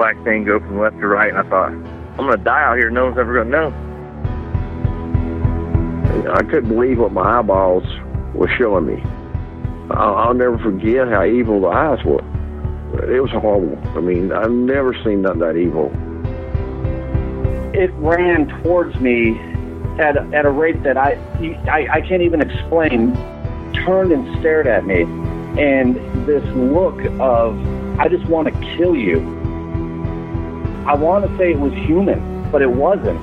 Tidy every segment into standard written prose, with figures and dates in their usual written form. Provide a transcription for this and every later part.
black thing go from left to right, and I thought, I'm going to die out here. No one's ever going to know. I couldn't believe what my eyeballs were showing me. I'll never forget how evil the eyes were. It was horrible. I mean, I've never seen nothing that evil. It ran towards me at a rate that I can't even explain. Turned and stared at me, and this look of, I just want to kill you. I want to say it was human, but it wasn't.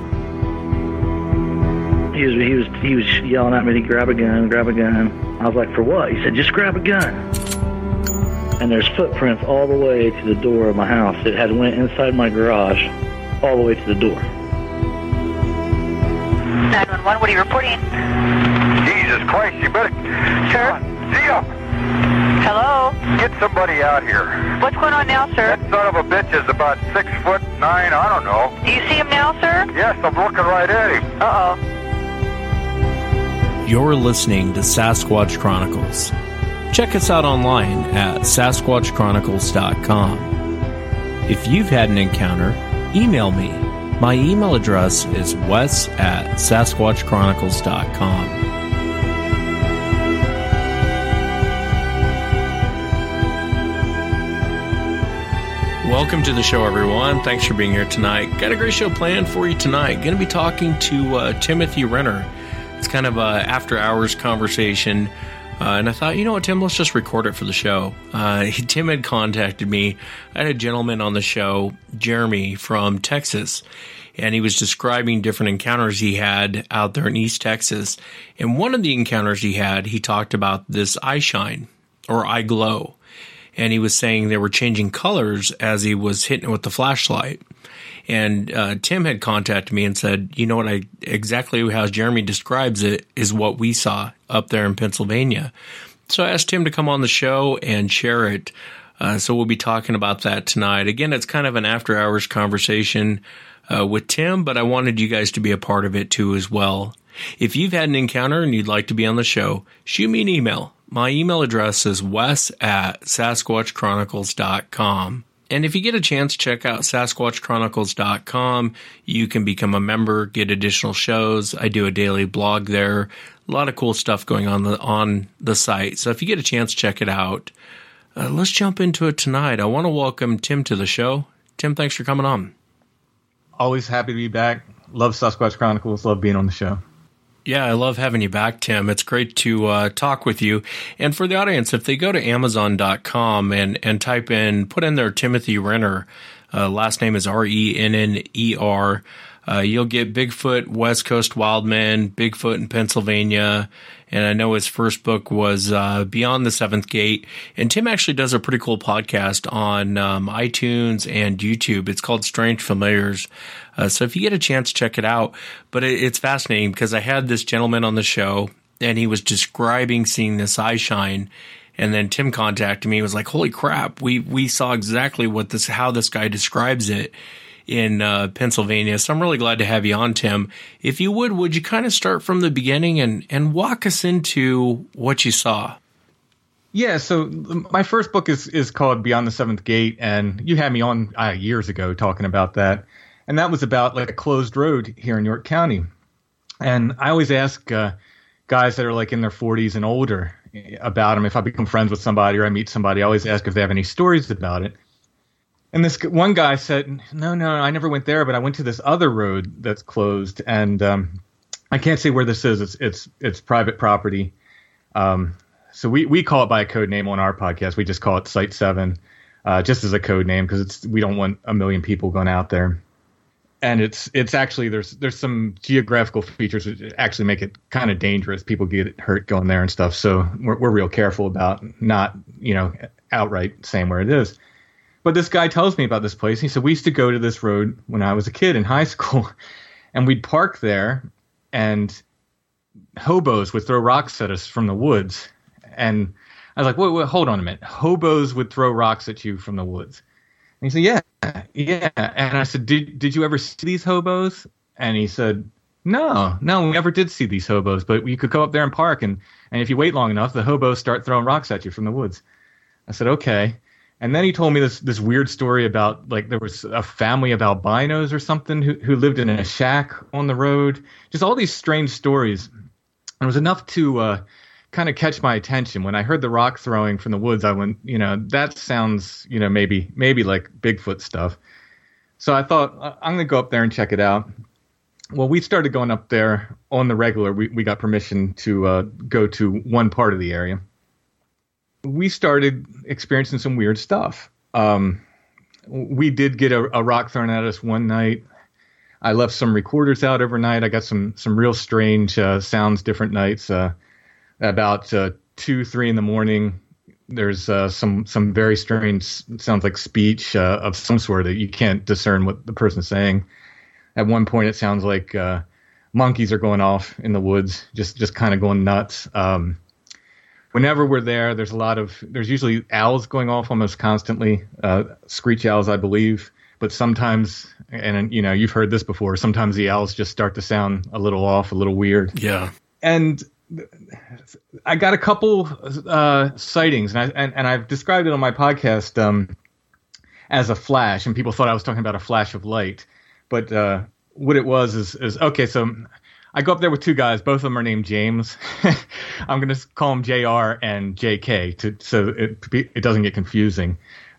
He was yelling at me to grab a gun. I was like, for what? He said, just grab a gun. And there's footprints all the way to the door of my house. It had went inside my garage all the way to the door. 911, what are you reporting? Jesus Christ, you better... Sir? See ya! Hello? Get somebody out here. What's going on now, sir? That son of a bitch is about 6'9", I don't know. Do you see him now, sir? Yes, I'm looking right at him. Uh-oh. You're listening to Sasquatch Chronicles. Check us out online at SasquatchChronicles.com. If you've had an encounter, email me. My email address is wes@SasquatchChronicles.com. Welcome to the show, everyone. Thanks for being here tonight. Got a great show planned for you tonight. Going to be talking to Timothy Renner. It's kind of a after-hours conversation. And I thought, you know what, Tim, let's just record it for the show. Tim had contacted me. I had a gentleman on the show, Jeremy, from Texas, and he was describing different encounters he had out there in East Texas. And one of the encounters he had, he talked about this eye shine or eye glow. And he was saying they were changing colors as he was hitting it with the flashlight. And Tim had contacted me and said, you know what, exactly how Jeremy describes it is what we saw up there in Pennsylvania. So I asked Tim to come on the show and share it. So we'll be talking about that tonight. Again, it's kind of an after-hours conversation with Tim, but I wanted you guys to be a part of it too as well. If you've had an encounter and you'd like to be on the show, shoot me an email. My email address is wes@SasquatchChronicles.com. And if you get a chance, check out SasquatchChronicles.com. You can become a member, get additional shows. I do a daily blog there. A lot of cool stuff going on the site. So if you get a chance, check it out. Let's jump into it tonight. I want to welcome Tim to the show. Tim, thanks for coming on. Always happy to be back. Love Sasquatch Chronicles. Love being on the show. Yeah, I love having you back, Tim. It's great to talk with you. And for the audience, if they go to Amazon.com and type in, put in their Timothy Renner, last name is Renner, you'll get Bigfoot, West Coast Wildman, Bigfoot in Pennsylvania. And I know his first book was Beyond the Seventh Gate. And Tim actually does a pretty cool podcast on iTunes and YouTube. It's called Strange Familiars. So if you get a chance, check it out. But it's fascinating because I had this gentleman on the show, and he was describing seeing this eye shine. And then Tim contacted me and was like, holy crap, we saw exactly how this guy describes it in Pennsylvania. So I'm really glad to have you on, Tim. If you would you kind of start from the beginning and walk us into what you saw? Yeah, so my first book is called Beyond the Seventh Gate, and you had me on years ago talking about that. And that was about like a closed road here in York County. And I always ask guys that are like in their 40s and older about them. If I become friends with somebody or I meet somebody, I always ask if they have any stories about it. And this one guy said, no, I never went there, but I went to this other road that's closed. And I can't say where this is. It's private property. So we call it by a code name on our podcast. We just call it Site 7, just as a code name because we don't want a million people going out there. And it's actually there's some geographical features that actually make it kind of dangerous. People get hurt going there and stuff. So we're real careful about not outright saying where it is. But this guy tells me about this place. He said we used to go to this road when I was a kid in high school, and we'd park there, and hobos would throw rocks at us from the woods. And I was like, wait, hold on a minute. Hobos would throw rocks at you from the woods. And he said, yeah. And I said, did you ever see these hobos? And he said, no, we never did see these hobos, but you could go up there and park, and if you wait long enough, the hobos start throwing rocks at you from the woods. I said, okay. And then he told me this weird story about like there was a family of albinos or something who lived in a shack on the road. Just all these strange stories. And it was enough to kind of catch my attention. When I heard the rock throwing from the woods, I went, that sounds, maybe like Bigfoot stuff. So I thought, I'm going to go up there and check it out. Well, we started going up there on the regular. We got permission to go to one part of the area. We started experiencing some weird stuff. We did get a rock thrown at us one night. I left some recorders out overnight. I got some real strange sounds different nights. About 2, 3 in the morning, there's some very strange sounds like speech of some sort that you can't discern what the person's saying. At one point, it sounds like monkeys are going off in the woods, just kind of going nuts. Whenever we're there, there's usually owls going off almost constantly, screech owls, I believe. But sometimes, and you've heard this before, sometimes the owls just start to sound a little off, a little weird. Yeah. And I got a couple sightings, and I've described it on my podcast as a flash, and people thought I was talking about a flash of light. But what it was is okay, so I go up there with 2 guys. Both of them are named James. I'm going to call them JR and JK so it doesn't get confusing.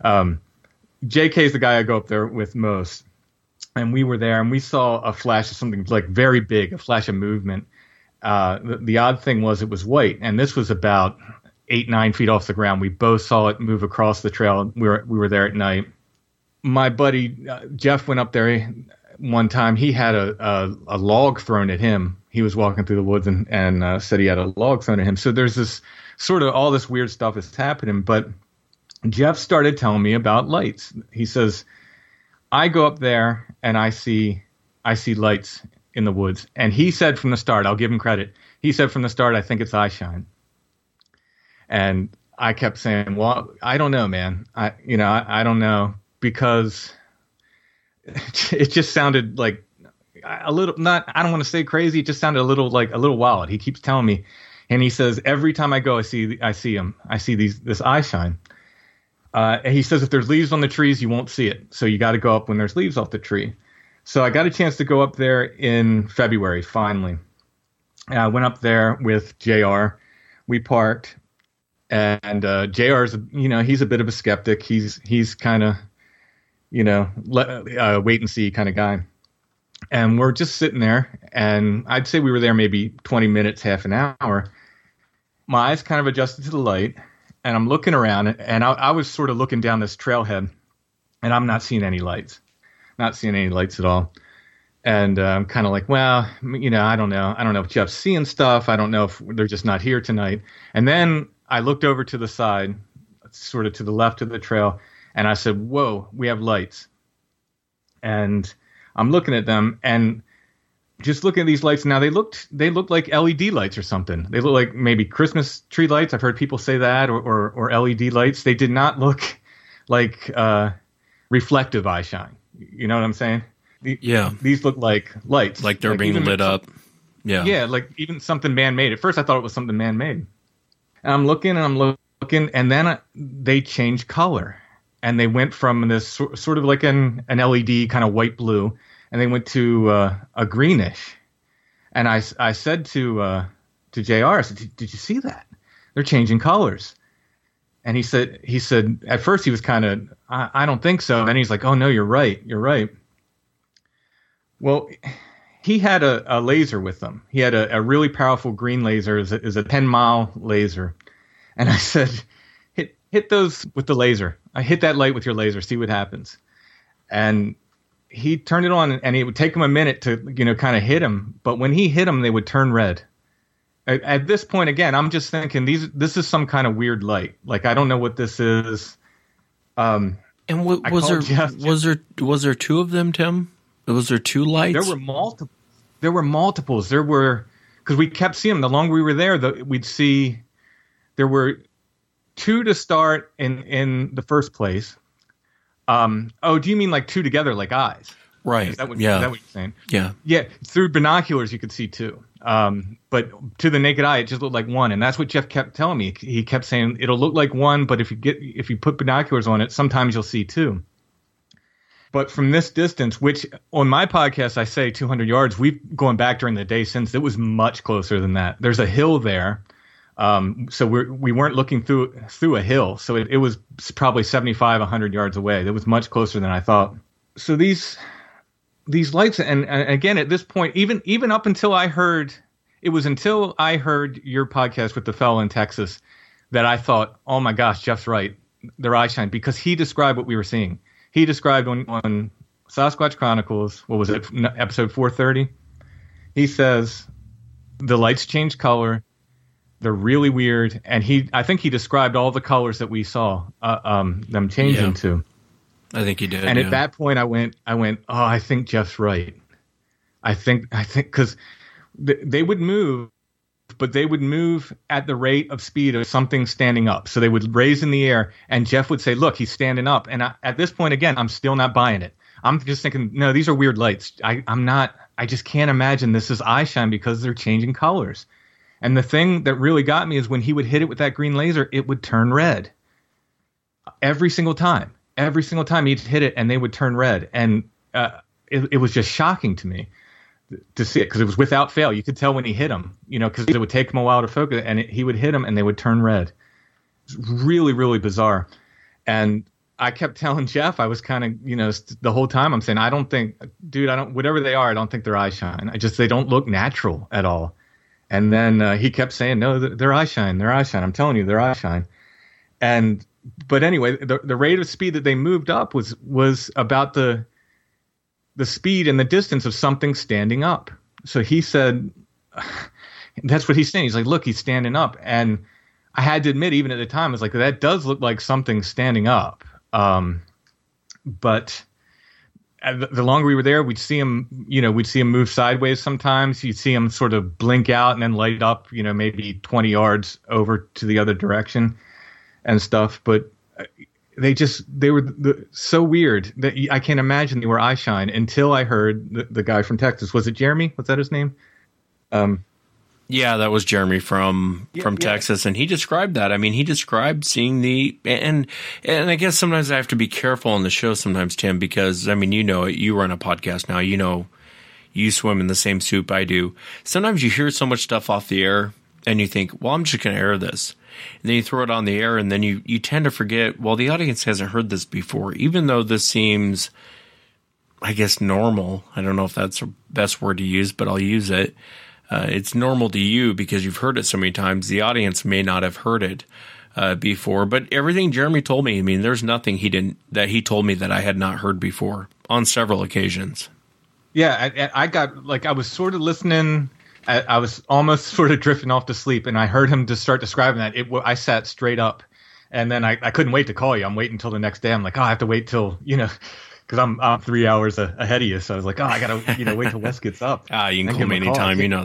JK is the guy I go up there with most. And we were there, and we saw a flash of something like very big, a flash of movement. The odd thing was it was white, and this was about 8-9 feet off the ground. We both saw it move across the trail. We were there at night. My buddy Jeff went up there one time. He had a log thrown at him. He was walking through the woods and said he had a log thrown at him. So there's this sort of all this weird stuff is happening. But Jeff started telling me about lights. He says, I go up there and I see lights in the woods. And he said from the start, I'll give him credit. He said from the start, I think it's eye shine. And I kept saying, well, I don't know, man. I don't know, because it just sounded like a little, I don't want to say crazy. It just sounded a little wild. He keeps telling me, and he says, every time I go, I see him. I see this eye shine. And he says, if there's leaves on the trees, you won't see it. So you got to go up when there's leaves off the tree. So I got a chance to go up there in February, finally. I went up there with JR. We parked, and JR's, he's a bit of a skeptic. He's kind of, wait and see kind of guy. And we're just sitting there, and I'd say we were there maybe 20 minutes, half an hour. My eyes kind of adjusted to the light, and I'm looking around, and I was sort of looking down this trailhead, and I'm not seeing any lights. Not seeing any lights at all. And I'm kind of like, well, I don't know. I don't know if Jeff's seeing stuff. I don't know if they're just not here tonight. And then I looked over to the side, sort of to the left of the trail, and I said, whoa, we have lights. And I'm looking at them, and just looking at these lights now, they looked like LED lights or something. They look like maybe Christmas tree lights. I've heard people say that, or LED lights. They did not look like reflective eye shine. You know what I'm saying? Yeah. These look like lights. Like they're being lit up. Yeah. Yeah, like even something man-made. At first I thought it was something man-made. And I'm looking, and then they changed color. And they went from this sort of like an LED kind of white-blue, and they went to a greenish. And I said to JR, I said, did you see that? They're changing colors. And he said, at first he was kind of, I don't think so. And then he's like, oh, no, you're right. Well, he had a laser with him. He had a really powerful green laser, is a 10-mile laser. And I said, hit those with the laser. I hit that light with your laser, see what happens. And he turned it on, and it would take him a minute to, kind of hit him. But when he hit them, they would turn red. At this point, again, I'm just thinking this is some kind of weird light. Like, I don't know what this is. And was there 2 of them, Tim? Was there 2 lights? There were multiples. There were, because we kept seeing them. The longer we were there, we'd see there were 2 to start in the first place. Do you mean like 2 together, like eyes? Right. Is that what yeah. Is that what you're saying? Yeah. Yeah. Through binoculars, you could see two. But to the naked eye, it just looked like one. And that's what Jeff kept telling me. He kept saying it'll look like one, but if you put binoculars on it, sometimes you'll see two. But from this distance, which on my podcast I say 200 yards, we've gone back during the day since. It was much closer than that. There's a hill there. So we weren't looking through a hill. So it was probably 75, 100 yards away. It was much closer than I thought. So these lights, and again, at this point, even up until I heard, it was until I heard your podcast with the fellow in Texas that I thought, oh my gosh, Jeff's right. They're eye shine, because he described what we were seeing. He described on Sasquatch Chronicles, what was it, episode 430? He says the lights change color. They're really weird. And I think he described all the colors that we saw them changing to. I think he did. And at that point, I went, oh, I think Jeff's right. I think, because they would move, but they would move at the rate of speed of something standing up. So they would raise in the air, and Jeff would say, look, he's standing up. And at this point, again, I'm still not buying it. I'm just thinking, no, these are weird lights. I just can't imagine this is eye shine because they're changing colors. And the thing that really got me is when he would hit it with that green laser, it would turn red. Every single time he'd hit it, and they would turn red. And it was just shocking to me to see it, because it was without fail. You could tell when he hit them, because it would take him a while to focus, and he would hit them and they would turn red. It's really, really bizarre. And I kept telling Jeff, I was kind of, the whole time I'm saying, whatever they are, I don't think they're eye shine. They don't look natural at all. And then he kept saying, no, they're eye shine. They're eye shine. I'm telling you, they're eye shine. But anyway, the rate of speed that they moved up was about the speed and the distance of something standing up. So he said, that's what he's saying. He's like, look, he's standing up. And I had to admit, even at the time, I was like, that does look like something standing up. But the longer we were there, we'd see him move sideways sometimes. You'd see him sort of blink out and then light up, maybe 20 yards over to the other direction and stuff. But they were so weird that I can't imagine they were eye shine until I heard the guy from Texas. Was it Jeremy? Was that his name? Yeah, that was Jeremy from Texas, and he described that. I mean, he described seeing and I guess sometimes I have to be careful on the show sometimes, Tim, because I mean, you run a podcast now, you swim in the same soup I do. Sometimes you hear so much stuff off the air and you think, well, I'm just going to air this. And then you throw it on the air, and then you tend to forget, well, the audience hasn't heard this before, even though this seems, I guess, normal. I don't know if that's the best word to use, but I'll use it. It's normal to you because you've heard it so many times. The audience may not have heard it before, but everything Jeremy told me, I mean, there's nothing he told me that I had not heard before on several occasions. Yeah, I was sort of listening. I was almost sort of drifting off to sleep, and I heard him just start describing that. I sat straight up, and then I couldn't wait to call you. I'm waiting until the next day. I'm like, I have to wait till, because I'm 3 hours ahead of you. So I was like, I got to, wait till Wes gets up. You can call me anytime. You know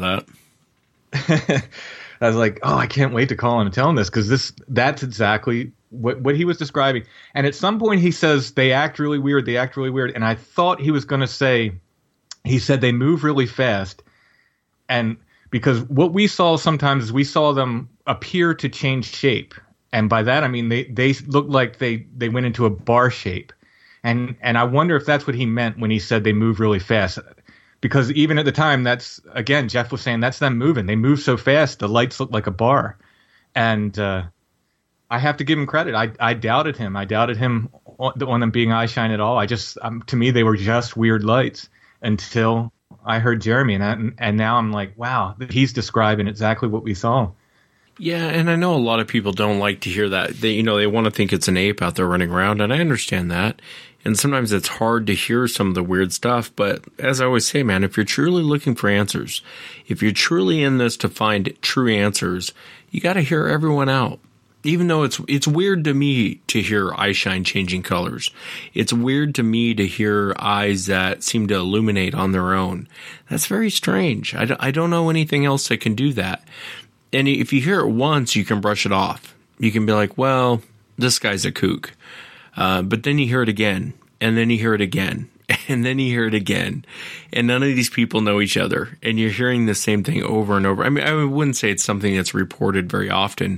that. I was like, I can't wait to call him and tell him this, because that's exactly what he was describing. And at some point he says, they act really weird. And I thought he was going to say, he said they move really fast. And because what we saw sometimes is we saw them appear to change shape. And by that, I mean, they looked like they went into a bar shape. And I wonder if that's what he meant when he said they move really fast. Because even at the time, that's, again, Jeff was saying that's them moving. They move so fast, the lights look like a bar. And I have to give him credit. I doubted him. I doubted him on them being eye shine at all. To me, they were just weird lights until I heard Jeremy. And now I'm like, wow, he's describing exactly what we saw. Yeah, and I know a lot of people don't like to hear that. They want to think it's an ape out there running around, and I understand that. And sometimes it's hard to hear some of the weird stuff, but as I always say, man, if you're truly looking for answers, if you're truly in this to find true answers, you got to hear everyone out. Even though it's weird to me to hear eye shine changing colors. It's weird to me to hear eyes that seem to illuminate on their own. That's very strange. I don't know anything else that can do that. And if you hear it once, you can brush it off. You can be like, well, this guy's a kook. But then you hear it again, and then you hear it again. and then you hear it again, and none of these people know each other, and you're hearing the same thing over and over. I mean, I wouldn't say it's something that's reported very often.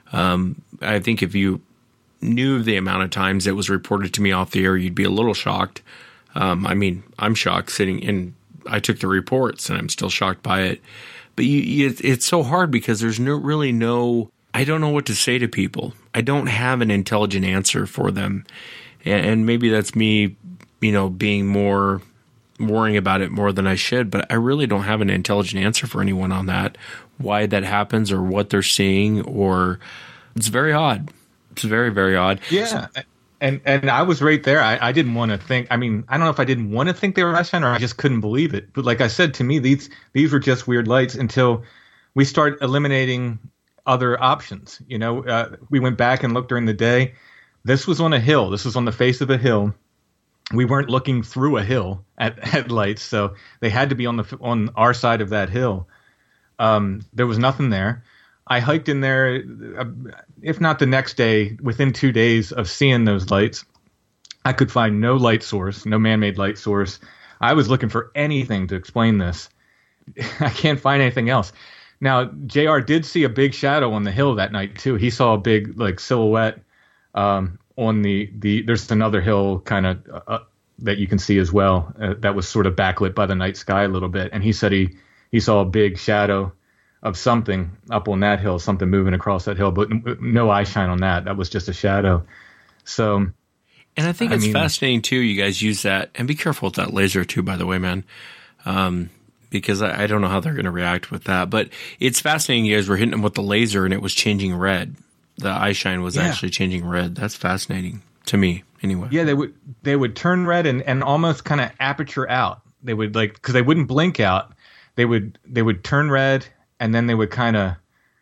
I think if you knew the amount of times it was reported to me off the air, you'd be a little shocked. I mean, I'm shocked sitting in. I took the reports, and I'm still shocked by it. But it's so hard because there's really no. I don't know what to say to people. I don't have an intelligent answer for them, and maybe that's me, being more worrying about it more than I should. But I really don't have an intelligent answer for anyone on that. Why that happens, or what they're seeing, or it's very odd. It's very, very odd. Yeah. And I was right there. I didn't want to think. I mean, I don't know if I didn't want to think they were Eyeshine or I just couldn't believe it. But like I said, to me, these were just weird lights until we start eliminating other options. We went back and looked during the day. This was on a hill. This was on the face of a hill. We weren't looking through a hill at lights, so they had to be on our side of that hill. There was nothing there. I hiked in there, if not the next day, within 2 days of seeing those lights. I could find no light source, no man-made light source. I was looking for anything to explain this. I can't find anything else. Now, JR did see a big shadow on the hill that night, too. He saw a big silhouette on the there's another hill kind of that you can see as well that was sort of backlit by the night sky a little bit. And he said he saw a big shadow of something up on that hill, something moving across that hill, but no eyeshine on that. That was just a shadow. So, and I think it's fascinating too. You guys use that, and be careful with that laser too, by the way, man. Because I don't know how they're going to react with that, but it's fascinating. You guys were hitting them with the laser and it was changing red. The eyeshine was actually changing red. That's fascinating to me anyway. Yeah. They would turn red and almost kind of aperture out. They would cause they wouldn't blink out. They would turn red, and then they would kind of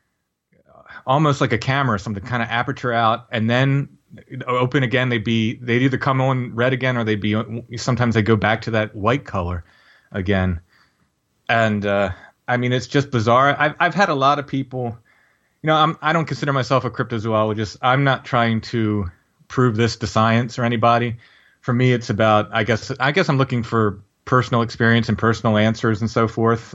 almost like a camera or something, kind of aperture out, and then open again. They'd either come on red again, or sometimes they go back to that white color again. And it's just bizarre. I've had a lot of people, I don't consider myself a cryptozoologist. I'm not trying to prove this to science or anybody. For me, it's about, I guess I'm looking for personal experience and personal answers and so forth.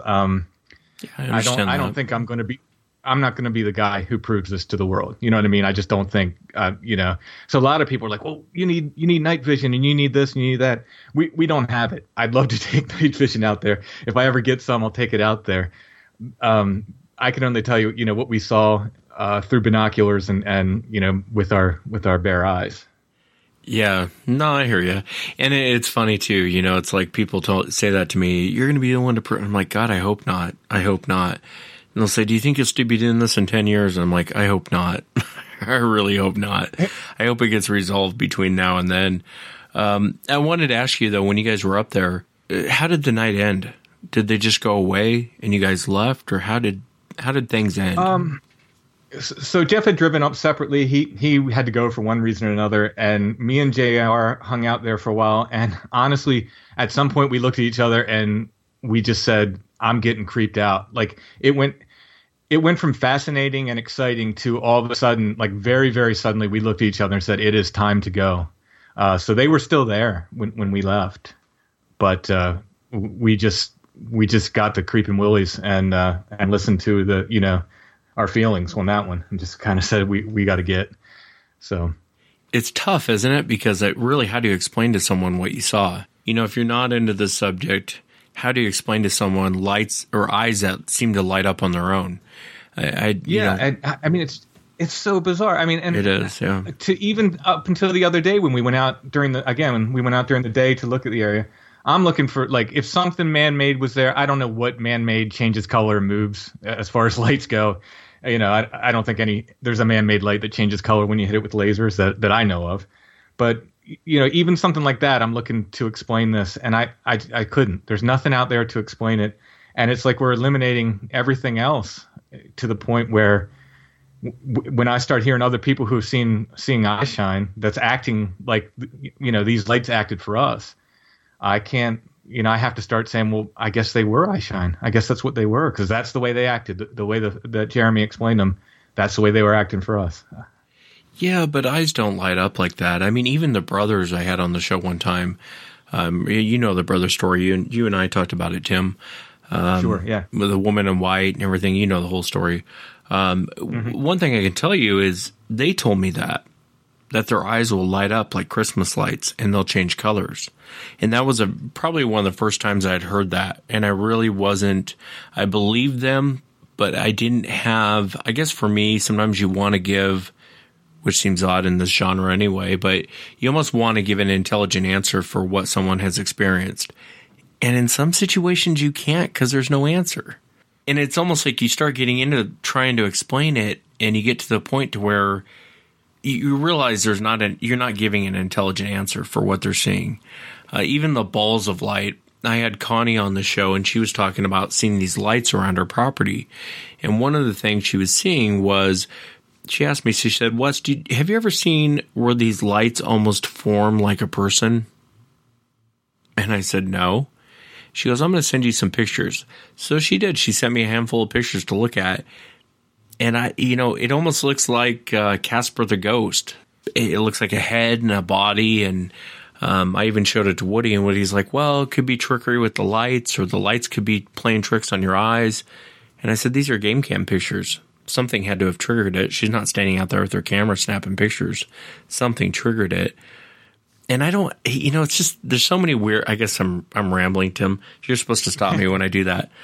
I don't think I'm not going to be the guy who proves this to the world. You know what I mean? I just don't think, So a lot of people are like, well, you need night vision and you need this and you need that. We don't have it. I'd love to take night vision out there. If I ever get some, I'll take it out there. I can only tell you, what we saw through binoculars and with our bare eyes. Yeah, no, I hear you. And it's funny too, it's like people say that to me, you're going to be the one to prove. I'm like, God, I hope not. I hope not. And they'll say, do you think you'll still be doing this in 10 years? And I'm like, I hope not. I really hope not. I hope it gets resolved between now and then. I wanted to ask you though, when you guys were up there, how did the night end? Did they just go away and you guys left, or how did things end? So Jeff had driven up separately. He had to go for one reason or another, and me and JR hung out there for a while. And honestly, at some point we looked at each other and we just said, I'm getting creeped out. Like it went from fascinating and exciting to all of a sudden, like very, very suddenly, we looked at each other and said, it is time to go. So they were still there when we left, but we just got the creeping willies and listened to the, our feelings on that one, and just kind of said we got to get. So it's tough, isn't it? Because how do you explain to someone what you saw? If you're not into the subject, how do you explain to someone lights or eyes that seem to light up on their own? It's so bizarre. And it is. Yeah. To even up until the other day when we went out during the day to look at the area, I'm looking for, if something man-made was there. I don't know what man-made changes color and moves as far as lights go. I don't think there's a man-made light that changes color when you hit it with lasers that I know of. But, even something like that, I'm looking to explain this, and I couldn't. There's nothing out there to explain it. And it's like we're eliminating everything else to the point where when I start hearing other people who've seeing eyeshine that's acting like, these lights acted for us, I can't, I have to start saying, well, I guess they were eyeshine. I guess that's what they were, because that's the way they acted. The way that Jeremy explained them, that's the way they were acting for us. Yeah, but eyes don't light up like that. Even the brothers I had on the show one time, You know the brother story. You and I talked about it, Tim. Sure, yeah. With the woman in white and everything. You know the whole story. One thing I can tell you is they told me that their eyes will light up like Christmas lights and they'll change colors. And that was probably one of the first times I'd heard that. And I really wasn't, I believed them, but I didn't have, I guess for me, sometimes you want to give, which seems odd in this genre anyway, but you almost want to give an intelligent answer for what someone has experienced. And in some situations you can't because there's no answer. And it's almost like you start getting into trying to explain it and you get to the point to where you realize you're not giving an intelligent answer for what they're seeing. Even the balls of light. I had Connie on the show and she was talking about seeing these lights around her property. And one of the things she was seeing was, she asked me, she said, Wes, have you ever seen where these lights almost form like a person? And I said, no. She goes, I'm going to send you some pictures. So she did. She sent me a handful of pictures to look at. And it almost looks like Casper the Ghost. It looks like a head and a body. And I even showed it to Woody, and Woody's like, well, it could be trickery with the lights, or the lights could be playing tricks on your eyes. And I said, these are game cam pictures. Something had to have triggered it. She's not standing out there with her camera snapping pictures. Something triggered it. And I don't, it's just, there's so many weird, I guess I'm rambling, Tim. You're supposed to stop me when I do that.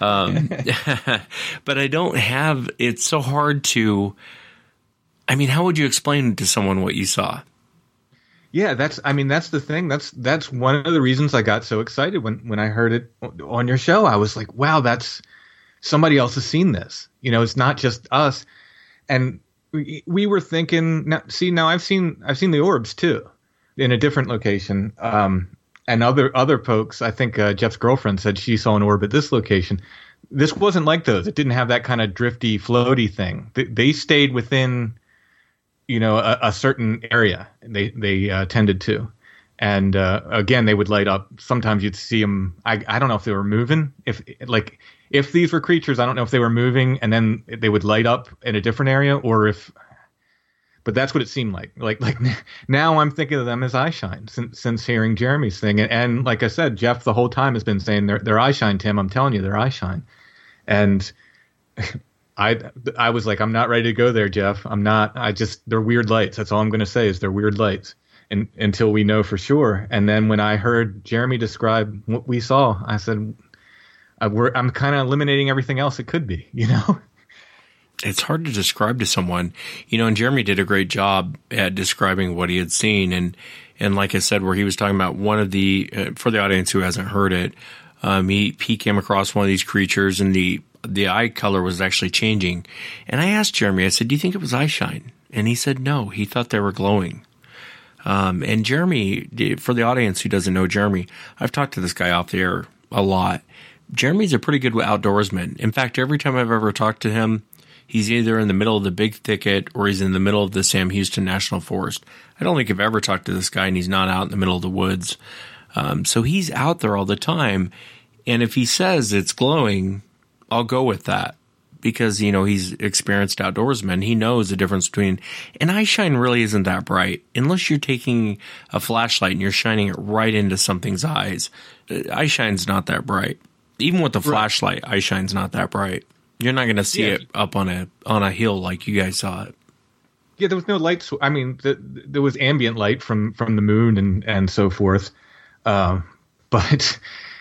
But I don't have, it's so hard to, how would you explain to someone what you saw? Yeah, that's the thing. That's one of the reasons I got so excited when I heard it on your show. I was like, wow, that's, somebody else has seen this. It's not just us. And we were thinking, now I've seen the orbs too, in a different location. And other folks, I think Jeff's girlfriend said she saw an orb at this location. This wasn't like those. It didn't have that kind of drifty, floaty thing. They stayed within, a certain area. They tended to. And again, they would light up. Sometimes you'd see them. I don't know if they were moving. If these were creatures, I don't know if they were moving and then they would light up in a different area, or if. But that's what it seemed like. Like now I'm thinking of them as eye shine since hearing Jeremy's thing. And like I said, Jeff the whole time has been saying they're eye shine, Tim. I'm telling you, they're eye shine. And I was like, I'm not ready to go there, Jeff. I'm not. They're weird lights. That's all I'm going to say is they're weird lights. And until we know for sure. And then when I heard Jeremy describe what we saw, I said, I'm kind of eliminating everything else it could be, It's hard to describe to someone, and Jeremy did a great job at describing what he had seen. And like I said, where he was talking about one of the, for the audience who hasn't heard it, he came across one of these creatures and the eye color was actually changing. And I asked Jeremy, I said, do you think it was eye shine? And he said, no, he thought they were glowing. And Jeremy, for the audience who doesn't know Jeremy, I've talked to this guy off the air a lot. Jeremy's a pretty good outdoorsman. In fact, every time I've ever talked to him, he's either in the middle of the big thicket or he's in the middle of the Sam Houston National Forest. I don't think I've ever talked to this guy and he's not out in the middle of the woods. So he's out there all the time. And if he says it's glowing, I'll go with that because, he's experienced outdoorsman. He knows the difference between, and eye shine really isn't that bright unless you're taking a flashlight and you're shining it right into something's eyes. Eye shine's not that bright. Even with the flashlight, eye shine's not that bright. You're not going to see it up on a hill like you guys saw it. Yeah, there was no light. There was ambient light from the moon and so forth, but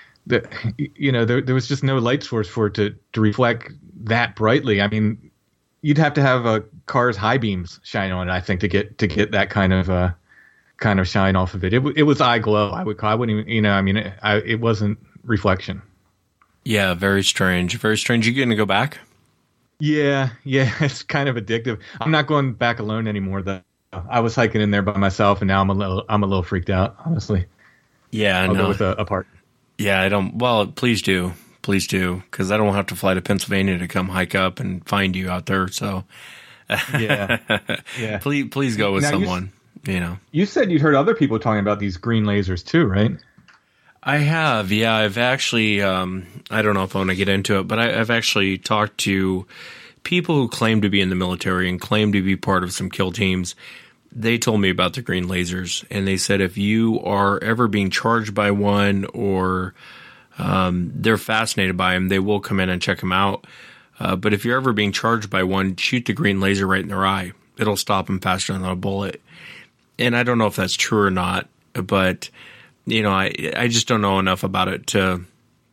there was just no light source for it to reflect that brightly. You'd have to have a car's high beams shine on it, I think, to get that kind of shine off of it. It was eye glow. I wouldn't even, it wasn't reflection. Yeah, very strange. Very strange. You going to go back? Yeah, it's kind of addictive. I'm not going back alone anymore, though. I was hiking in there by myself, and now I'm a little freaked out, honestly. Yeah, I'll go with a partner. Yeah, I don't. Well, please do, because I don't have to fly to Pennsylvania to come hike up and find you out there. So, yeah. Please go with someone. You said you'd heard other people talking about these green lasers too, right? I have, yeah. I've actually, I don't know if I want to get into it, but I've actually talked to people who claim to be in the military and claim to be part of some kill teams. they told me about the green lasers, and they said if you are ever being charged by one or they're fascinated by them, they will come in and check them out. But if you're ever being charged by one, shoot the green laser right in their eye. It'll stop them faster than a bullet. And I don't know if that's true or not, but I just don't know enough about it to.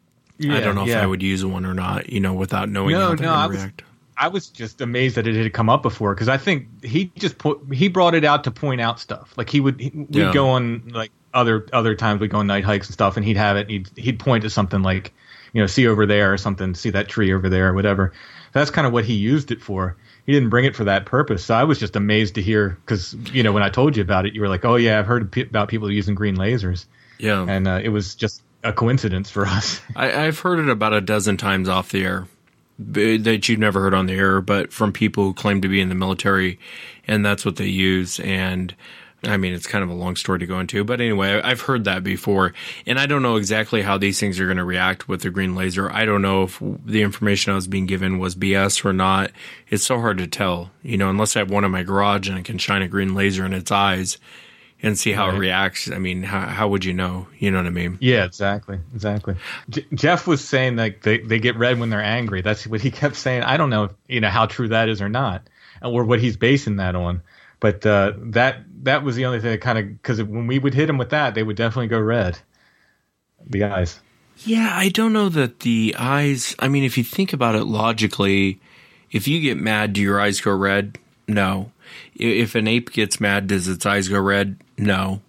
I don't know if I would use one or not, without knowing how they're going to react. I was just amazed that it had come up before, because I think he brought it out to point out stuff. Like we'd go on like other times we'd go on night hikes and stuff, and he'd have it. He'd point to something like, see over there or something, see that tree over there or whatever. That's kind of what he used it for. He didn't bring it for that purpose. So I was just amazed to hear, because when I told you about it, you were like, "Oh yeah, I've heard about people using green lasers." Yeah, and it was just a coincidence for us. I've heard it about a dozen times off the air that you've never heard on the air, but from people who claim to be in the military, and that's what they use. And I mean, it's kind of a long story to go into, but anyway, I've heard that before, and I don't know exactly how these things are going to react with the green laser. I don't know if the information I was being given was BS or not. It's so hard to tell, unless I have one in my garage and I can shine a green laser in its eyes and see how it reacts. I mean, how would you know? You know what I mean? Yeah, exactly. Jeff was saying like they get red when they're angry. That's what he kept saying. I don't know, how true that is or not, or what he's basing that on. But that was the only thing that kind of, because when we would hit them with that, they would definitely go red. The eyes. Yeah, I don't know that the eyes. I mean, if you think about it logically, if you get mad, do your eyes go red? No. If an ape gets mad, does its eyes go red? No.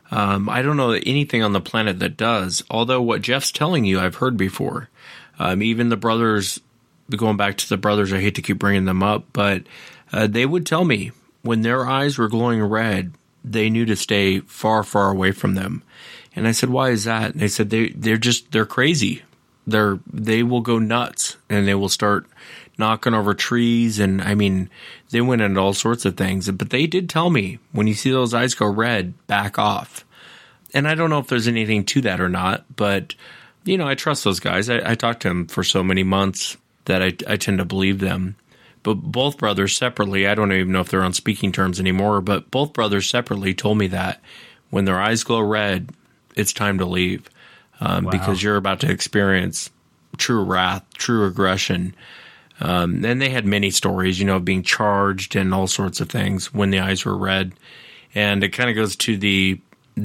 I don't know anything on the planet that does. Although what Jeff's telling you, I've heard before. Even the brothers, going back to the brothers, I hate to keep bringing them up, but they would tell me when their eyes were glowing red, they knew to stay far, far away from them. And I said, why is that? And they said they're crazy. They will go nuts, and they will start knocking over trees, and I mean, they went into all sorts of things. But they did tell me, when you see those eyes go red, back off. And I don't know if there's anything to that or not, but I trust those guys. I talked to them for so many months that I tend to believe them. But both brothers separately, I don't even know if they're on speaking terms anymore, but both brothers separately told me that when their eyes glow red, it's time to leave, because you're about to experience true wrath, true aggression. And they had many stories, of being charged and all sorts of things when the eyes were red. And it kind of goes to the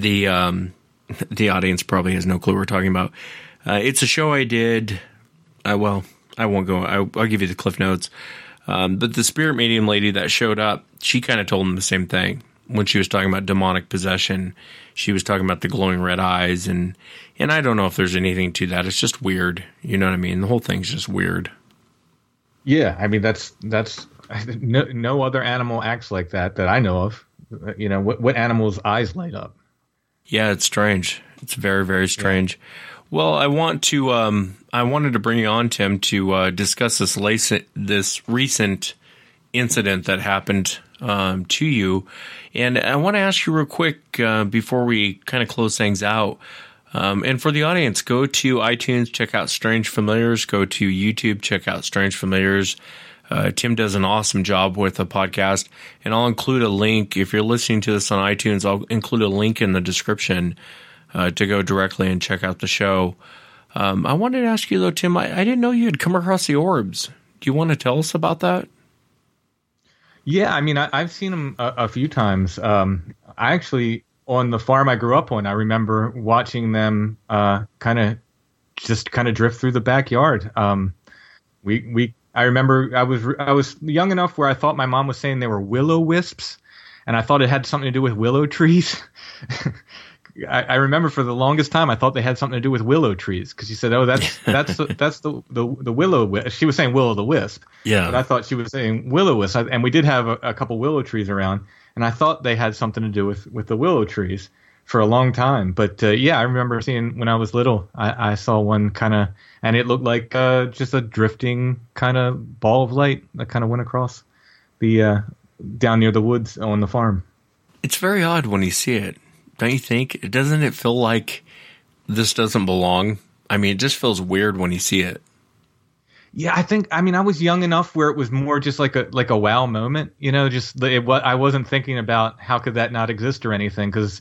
audience probably has no clue what we're talking about. It's a show I did. I won't go. I'll give you the Cliff Notes. But the spirit medium lady that showed up, she kind of told them the same thing when she was talking about demonic possession. She was talking about the glowing red eyes, and I don't know if there's anything to that. It's just weird. You know what I mean? The whole thing's just weird. Yeah, I mean that's no other animal acts like that I know of. What animal's eyes light up? Yeah, it's strange. It's very, very strange. Yeah. Well, I wanted to bring you on, Tim, to discuss this recent incident that happened to you, and I want to ask you real quick before we kind of close things out. And for the audience, go to iTunes, check out Strange Familiars. Go to YouTube, check out Strange Familiars. Tim does an awesome job with the podcast, and I'll include a link. If you're listening to this on iTunes, I'll include a link in the description to go directly and check out the show. I wanted to ask you, though, Tim, I didn't know you had come across the orbs. Do you want to tell us about that? Yeah, I mean, I've seen them a few times. I actually, on the farm I grew up on, I remember watching them kind of drift through the backyard. I remember I was young enough where I thought my mom was saying they were willow wisps, and I thought it had something to do with willow trees. I remember for the longest time I thought they had something to do with willow trees, because she said, "Oh, that's the willow wisp." She was saying will o' the wisp, yeah, but I thought she was saying willow wisp. And we did have a couple willow trees around, and I thought they had something to do with the willow trees for a long time. But yeah, I remember seeing when I was little, I saw one kind of, and it looked like just a drifting kind of ball of light that kind of went across the down near the woods on the farm. It's very odd when you see it. Don't you think? Doesn't it feel like this doesn't belong? I mean, it just feels weird when you see it. Yeah, I mean, I was young enough where it was more just like a wow moment, just I wasn't thinking about how could that not exist or anything, because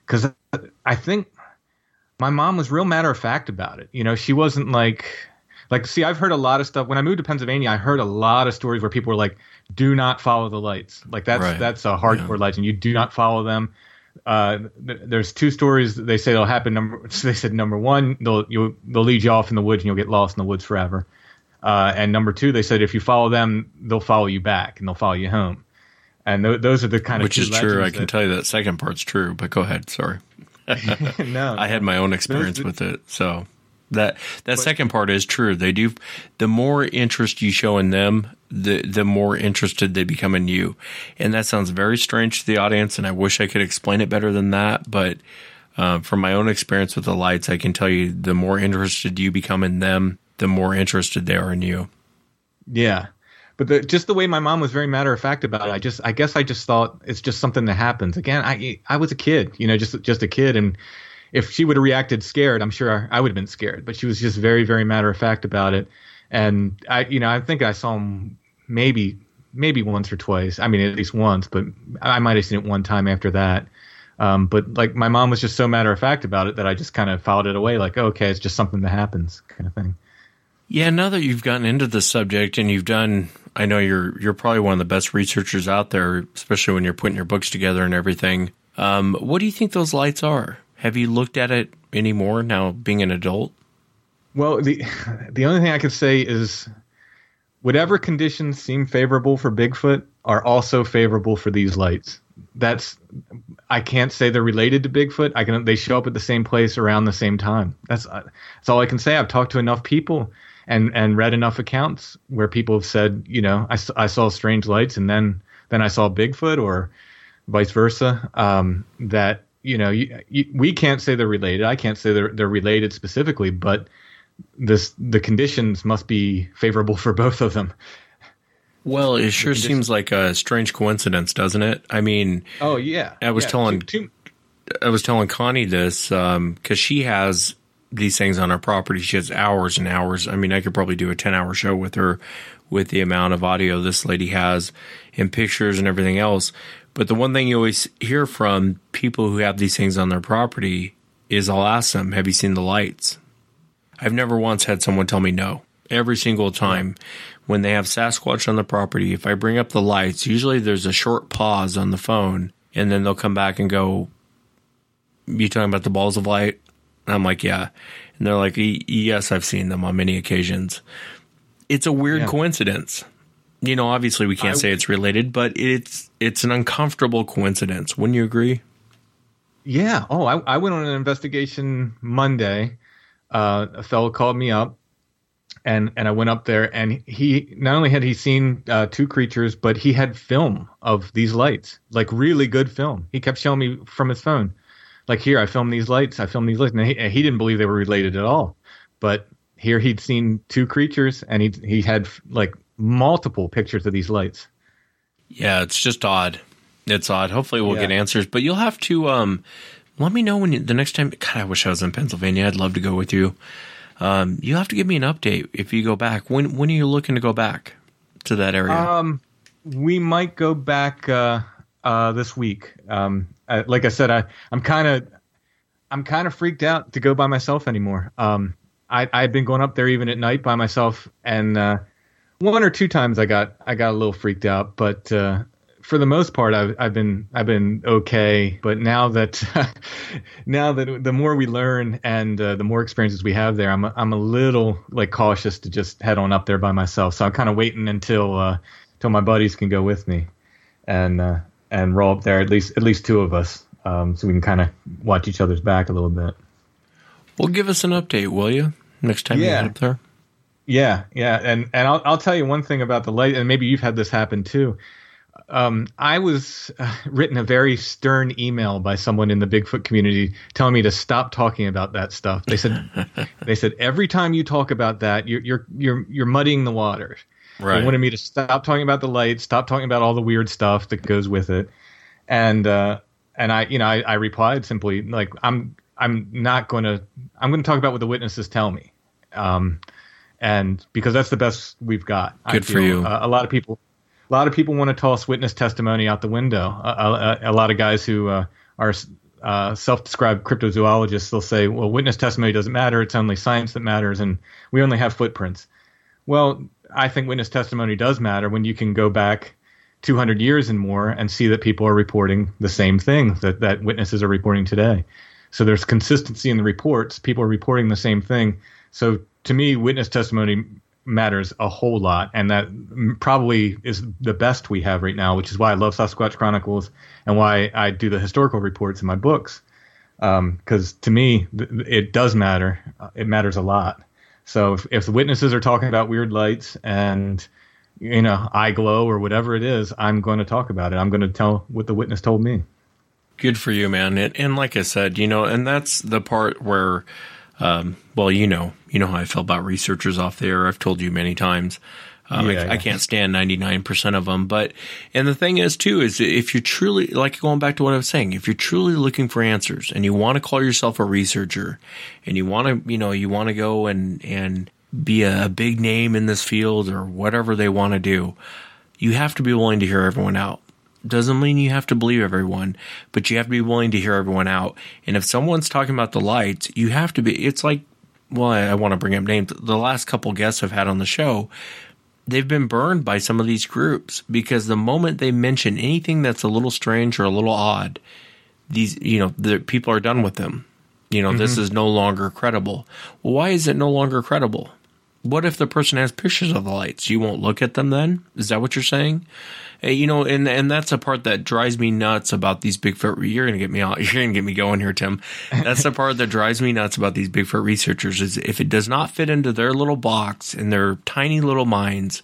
I think my mom was real matter of fact about it. She wasn't see, I've heard a lot of stuff. When I moved to Pennsylvania, I heard a lot of stories where people were like, do not follow the lights. Like that's a hardcore legend. You do not follow them. There's 2 stories that they say they'll happen. They said number 1, they'll lead you off in the woods and you'll get lost in the woods forever. And number 2, they said if you follow them, they'll follow you back and they'll follow you home. And those are the kind of which is true. I can tell you that second part's true. But go ahead. Sorry. No, I had my own experience with it, so. That second part is true. They do. The more interest you show in them, the more interested they become in you. And that sounds very strange to the audience, and I wish I could explain it better than that. But from my own experience with the lights, I can tell you the more interested you become in them, the more interested they are in you. Yeah. But just the way my mom was very matter of fact about it, I guess I just thought it's just something that happens. Again, I was a kid, just a kid, and if she would have reacted scared, I'm sure I would have been scared. But she was just very, very matter of fact about it. And I think I saw him maybe once or twice. I mean, at least once, but I might have seen it one time after that. But like my mom was just so matter of fact about it that I just kind of filed it away. Like, okay, it's just something that happens, kind of thing. Yeah. Now that you've gotten into the subject and you've done, I know you're probably one of the best researchers out there, especially when you're putting your books together and everything. What do you think those lights are? Have you looked at it anymore now being an adult? Well, the only thing I could say is whatever conditions seem favorable for Bigfoot are also favorable for these lights. I can't say they're related to Bigfoot. They show up at the same place around the same time. That's all I can say. I've talked to enough people and read enough accounts where people have said, I saw strange lights and then I saw Bigfoot, or vice versa. That we can't say they're related. I can't say they're related specifically, but the conditions must be favorable for both of them. Well, it sure seems like a strange coincidence, doesn't it? I mean, oh yeah. I was telling Connie this because she has these things on her property. She has hours and hours. I mean, I could probably do a 10-hour show with her with the amount of audio this lady has and pictures and everything else. But the one thing you always hear from people who have these things on their property is I'll ask them, have you seen the lights? I've never once had someone tell me no. Every single time when they have Sasquatch on the property, if I bring up the lights, usually there's a short pause on the phone, and then they'll come back and go, you talking about the balls of light? And I'm like, yeah. And they're like, yes, I've seen them on many occasions. It's a weird coincidence. Obviously we can't say it's related, but it's an uncomfortable coincidence. Wouldn't you agree? Yeah. Oh, I went on an investigation Monday. A fellow called me up, and I went up there, and he not only had he seen 2 creatures, but he had film of these lights, like really good film. He kept showing me from his phone, like, here, I filmed these lights. And he didn't believe they were related at all. But here he'd seen 2 creatures, and he had like multiple pictures of these lights. Yeah, it's just odd. It's odd. Hopefully we'll get answers, but you'll have to let me know when the next time. God, I wish I was in Pennsylvania. I'd love to go with you. You have to give me an update if you go back. When are you looking to go back to that area? We might go back this week. Like I said, I'm kind of freaked out to go by myself anymore. I've been going up there even at night by myself, and 1 or 2 times I got a little freaked out, but for the most part I've been okay. But now that the more we learn and the more experiences we have there, I'm a little like cautious to just head on up there by myself. So I'm kind of waiting until my buddies can go with me and roll up there, at least 2 of us, so we can kind of watch each other's back a little bit. Well, give us an update, will you? Next time you head up there. Yeah, and I'll tell you one thing about the light, and maybe you've had this happen too. I was written a very stern email by someone in the Bigfoot community telling me to stop talking about that stuff. They said every time you talk about that, you're muddying the water. Right. They wanted me to stop talking about the light, stop talking about all the weird stuff that goes with it, and I replied simply like I'm going to talk about what the witnesses tell me. and because that's the best we've got. Good for you. A lot of people want to toss witness testimony out the window. A lot of guys who are self-described cryptozoologists, they'll say, well, witness testimony doesn't matter. It's only science that matters, and we only have footprints. Well, I think witness testimony does matter when you can go back 200 years and more and see that people are reporting the same thing that witnesses are reporting today. So there's consistency in the reports. People are reporting the same thing. So to me, witness testimony matters a whole lot, and that probably is the best we have right now, which is why I love Sasquatch Chronicles and why I do the historical reports in my books. Because to me, it does matter. It matters a lot. So if the witnesses are talking about weird lights and eye glow or whatever it is, I'm going to talk about it. I'm going to tell what the witness told me. Good for you, man. And like I said, and that's the part where, well, you know how I feel about researchers off the air. I've told you many times. I can't stand 99% of them. And the thing is, too, is if you're truly, like going back to what I was saying, if you're truly looking for answers and you want to call yourself a researcher and you want to go and be a big name in this field or whatever they want to do, you have to be willing to hear everyone out. Doesn't mean you have to believe everyone, but you have to be willing to hear everyone out. And if someone's talking about the lights, you have to be, it's like, well, I want to bring up names. The last couple guests I've had on the show, they've been burned by some of these groups because the moment they mention anything that's a little strange or a little odd, the people are done with them. This is no longer credible. Well, why is it no longer credible? What if the person has pictures of the lights? You won't look at them then? Is that what you're saying? And that's a part that drives me nuts about these Bigfoot. You're going to get me out. You're going to get me going here, Tim. That's the part that drives me nuts about these Bigfoot researchers is if it does not fit into their little box in their tiny little minds,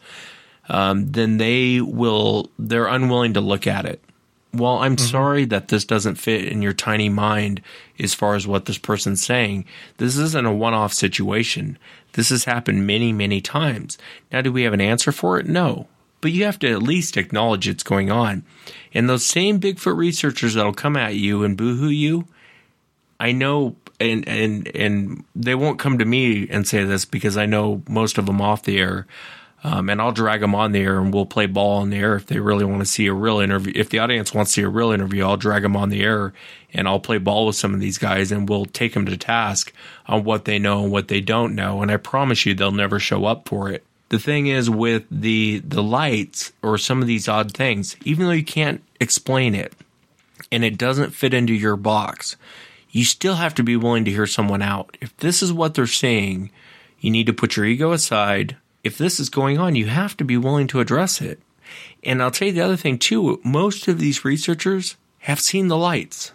then they're unwilling to look at it. Well, I'm sorry that this doesn't fit in your tiny mind as far as what this person's saying. This isn't a one-off situation. This has happened many, many times. Now, do we have an answer for it? No. But you have to at least acknowledge it's going on. And those same Bigfoot researchers that'll come at you and boo-hoo you, I know, and they won't come to me and say this because I know most of them off the air. And I'll drag them on the air and we'll play ball on the air if they really want to see a real interview. If the audience wants to see a real interview, I'll drag them on the air and I'll play ball with some of these guys and we'll take them to task on what they know and what they don't know. And I promise you they'll never show up for it. The thing is with the lights or some of these odd things, even though you can't explain it and it doesn't fit into your box, you still have to be willing to hear someone out. If this is what they're saying, you need to put your ego aside. If this is going on, you have to be willing to address it. And I'll tell you the other thing, too. Most of these researchers have seen the lights.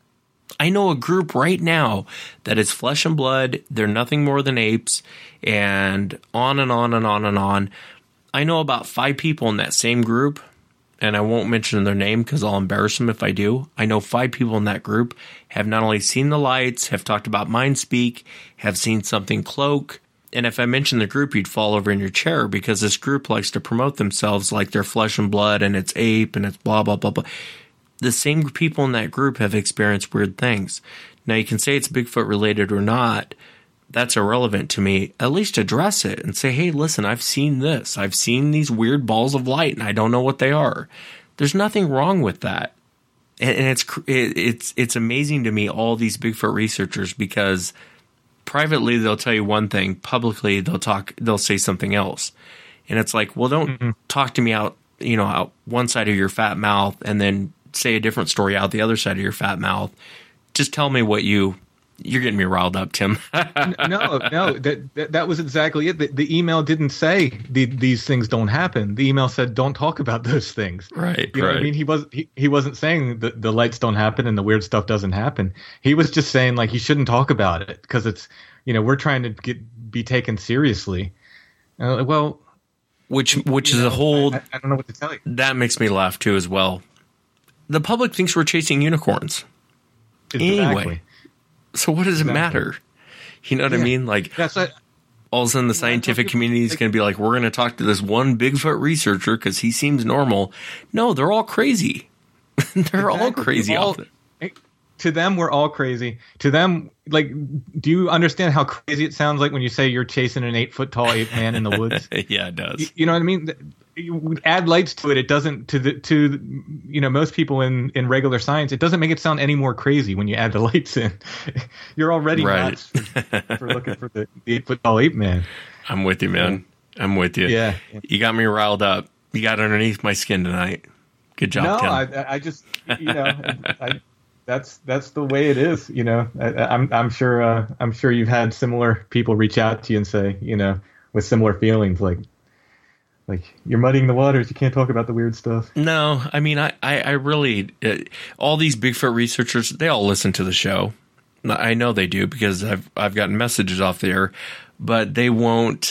I know a group right now that is flesh and blood. They're nothing more than apes, and on and on and on and on. I know about 5 people in that same group, and I won't mention their name because I'll embarrass them if I do. I know 5 people in that group have not only seen the lights, have talked about mind speak, have seen something cloak. And if I mention the group, you'd fall over in your chair because this group likes to promote themselves like they're flesh and blood and it's ape and it's blah, blah, blah, blah. The same people in that group have experienced weird things. Now, you can say it's Bigfoot related or not. That's irrelevant to me. At least address it and say, hey, listen, I've seen this. I've seen these weird balls of light and I don't know what they are. There's nothing wrong with that. And it's amazing to me, all these Bigfoot researchers, because privately, they'll tell you one thing. Publicly, they'll say something else. And it's like, well, don't talk to me out one side of your fat mouth and then say a different story out the other side of your fat mouth. Just tell me what you're getting me riled up, Tim. No, that was exactly it. The email didn't say these things don't happen. The email said don't talk about those things. Right. You know what I mean? He wasn't saying that the lights don't happen and the weird stuff doesn't happen. He was just saying like you shouldn't talk about it because it's we're trying to be taken seriously. Which is a whole. I don't know what to tell you. That makes me laugh too as well. The public thinks we're chasing unicorns. Exactly. Anyway. So what does it matter? You know what I mean? Like, that's what, all of a sudden the scientific community is going to be like, we're going to talk to this one Bigfoot researcher because he seems normal. No, they're all crazy. They're all crazy. to them, we're all crazy. To them, like, do you understand how crazy it sounds like when you say you're chasing an 8 foot tall ape man in the woods? Yeah, it does. You know what I mean? You add lights to it. It doesn't most people in regular science. It doesn't make it sound any more crazy when you add the lights in. You're already nuts for looking for the 8 foot tall ape man. I'm with you, man. I'm with you. Yeah, you got me riled up. You got underneath my skin tonight. Good job, Tim. No, I just that's the way it is. I'm sure you've had similar people reach out to you and say, with similar feelings, like you're muddying the waters. You can't talk about the weird stuff. No, I mean, I really all these Bigfoot researchers, they all listen to the show. I know they do because I've gotten messages off there, but they won't.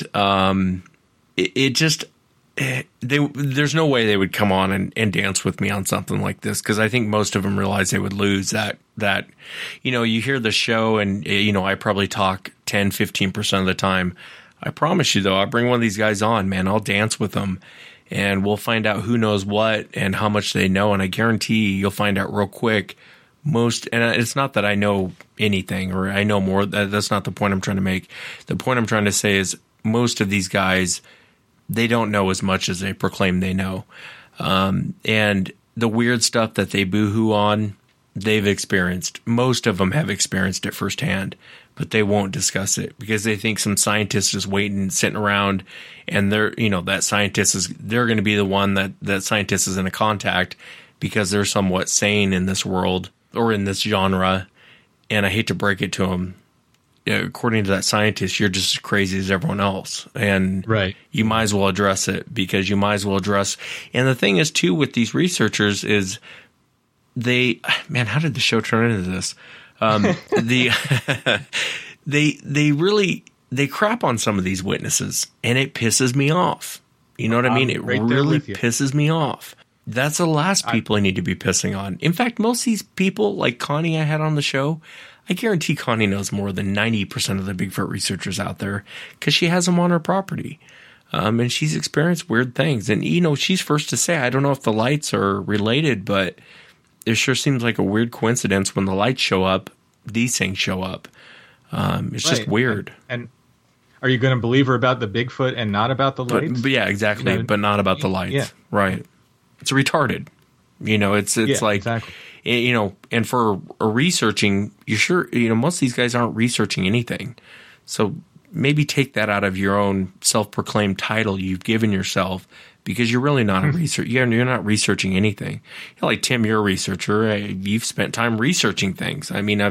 There's no way they would come on and dance with me on something like this, because I think most of them realize they would lose that you hear the show and I probably talk 10-15% of the time. I promise you though, I'll bring one of these guys on, man. I'll dance with them and we'll find out who knows what and how much they know, and I guarantee you'll find out real quick. And it's not that I know anything or I know more. That's not the point I'm trying to make. The point I'm trying to say is most of these guys, they don't know as much as they proclaim they know. And the weird stuff that they boohoo on, they've experienced. Most of them have experienced it firsthand, but they won't discuss it because they think some scientist is waiting, sitting around, and they're going to be the one that scientist is going to contact because they're somewhat sane in this world or in this genre. And I hate to break it to them. According to that scientist, you're just as crazy as everyone else. And you might as well address it because you might as well address. And the thing is, too, with these researchers is how did the show turn into this? They crap on some of these witnesses, and it pisses me off. You know what I mean? It really pisses me off. That's the last people I need to be pissing on. In fact, most of these people, like Connie I had on the show, I guarantee Connie knows more than 90% of the Bigfoot researchers out there because she has them on her property. And she's experienced weird things. And, she's first to say, I don't know if the lights are related, but it sure seems like a weird coincidence when the lights show up, these things show up. It's just weird. And are you going to believe her about the Bigfoot and not about the lights? But yeah, exactly. But not about the lights. Yeah. Right. It's retarded. It's like, exactly. And for researching, you're sure, most of these guys aren't researching anything. So maybe take that out of your own self-proclaimed title you've given yourself, because you're really not a researcher. You're not researching anything. Like Tim, you're a researcher. You've spent time researching things. I mean,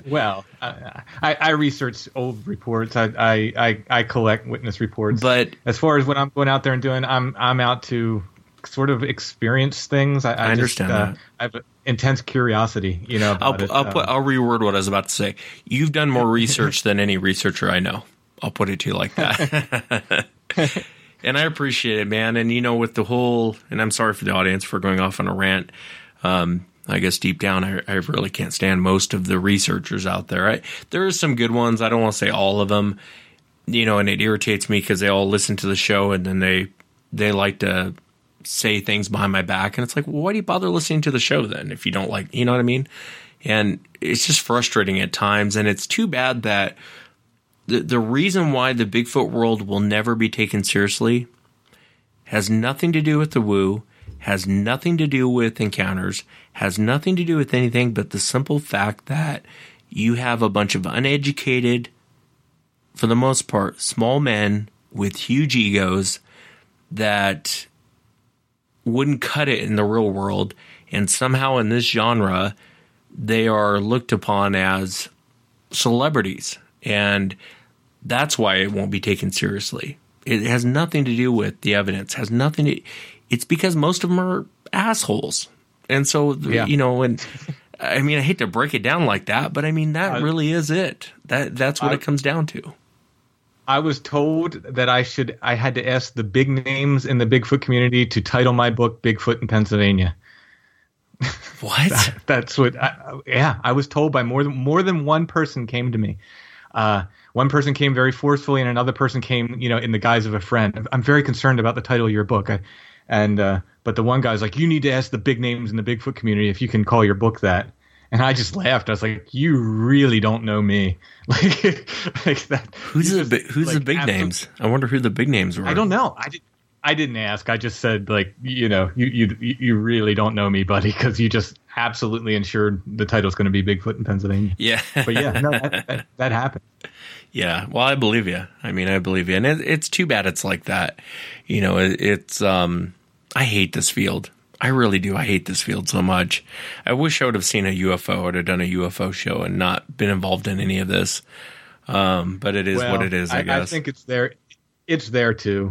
I research old reports. I collect witness reports. But as far as what I'm going out there and doing, I'm out to sort of experience things. I understand that. I have intense curiosity, I'll reword what I was about to say. You've done more research than any researcher I know. I'll put it to you like that. And I appreciate it, man. And, with the whole, and I'm sorry for the audience for going off on a rant. I guess deep down, I really can't stand most of the researchers out there. There are some good ones. I don't want to say all of them, and it irritates me because they all listen to the show and then they like to say things behind my back. And it's like, well, why do you bother listening to the show then if you don't like, you know what I mean? And it's just frustrating at times. And it's too bad that the reason why the Bigfoot world will never be taken seriously has nothing to do with the woo, has nothing to do with encounters, has nothing to do with anything but the simple fact that you have a bunch of uneducated, for the most part, small men with huge egos that wouldn't cut it in the real world. And somehow in this genre, they are looked upon as celebrities. And that's why it won't be taken seriously. It has nothing to do with the evidence. It's because most of them are assholes. And so, and I mean, I hate to break it down like that, but I mean, that really is it. That's what it comes down to. I was told that I had to ask the big names in the Bigfoot community to title my book Bigfoot in Pennsylvania. What? That's what. I was told by more than one person came to me. One person came very forcefully, and another person came, in the guise of a friend. I'm very concerned about the title of your book. But the one guy's like, you need to ask the big names in the Bigfoot community if you can call your book that. And I just laughed. I was like, "You really don't know me." like that. Who's the big names? I wonder who the big names were. I don't know. I didn't ask. I just said, like, you really don't know me, buddy, because you just absolutely ensured the title's going to be Bigfoot in Pennsylvania. Yeah. But yeah, no, that happened. Yeah. Well, I believe you. I mean, I believe you. And it's too bad it's like that. It's I hate this field. I really do. I hate this field so much. I wish I would have seen a UFO. I would have done a UFO show and not been involved in any of this. But it is what it is, I guess. I think it's there. It's there too.